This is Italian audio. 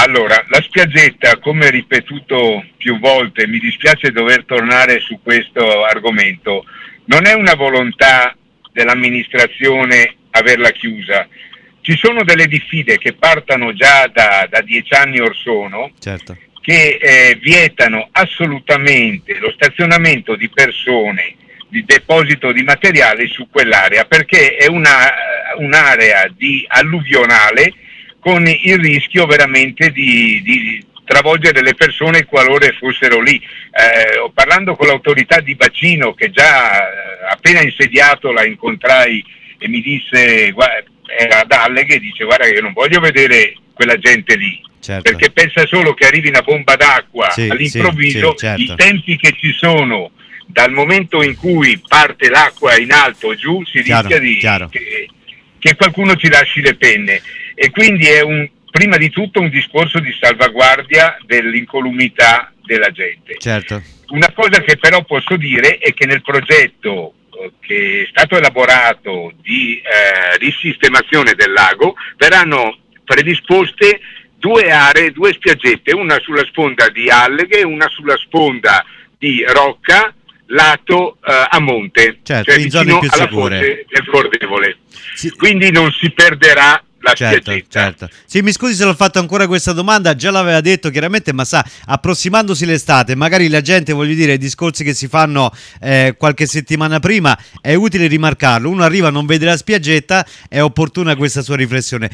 Allora, la spiaggetta, come ripetuto più volte, mi dispiace dover tornare su questo argomento, non è una volontà dell'amministrazione averla chiusa. Ci sono delle diffide che partono già da 10 anni or sono, Certo. che vietano assolutamente lo stazionamento di persone, di deposito di materiale su quell'area, perché è un'area alluvionale con il rischio veramente di travolgere le persone qualora fossero lì. Parlando con l'autorità di bacino, che già appena insediato la incontrai e mi disse, era ad Alleghe, dice guarda che io non voglio vedere quella gente lì, Certo. perché pensa solo che arrivi una bomba d'acqua all'improvviso, sì, certo. I tempi che ci sono dal momento in cui parte l'acqua in alto e giù si rischia che qualcuno ci lasci le penne, e quindi è prima di tutto un discorso di salvaguardia dell'incolumità della gente. Certo. Una cosa che però posso dire è che nel progetto che è stato elaborato di risistemazione del lago verranno predisposte 2 aree, 2 spiaggette, una sulla sponda di Alleghe e una sulla sponda di Rocca, lato a monte, Certo, cioè in zone vicino più alla sicure. foce del Cordevole. Sì. Quindi non si perderà la Certo, spiaggetta. certo. Sì, mi scusi se l'ho fatto ancora questa domanda, già l'aveva detto chiaramente, ma sa, approssimandosi l'estate, magari la gente, voglio dire, i discorsi che si fanno qualche settimana prima, è utile rimarcarlo. Uno arriva, non vede la spiaggetta, è opportuna questa sua riflessione.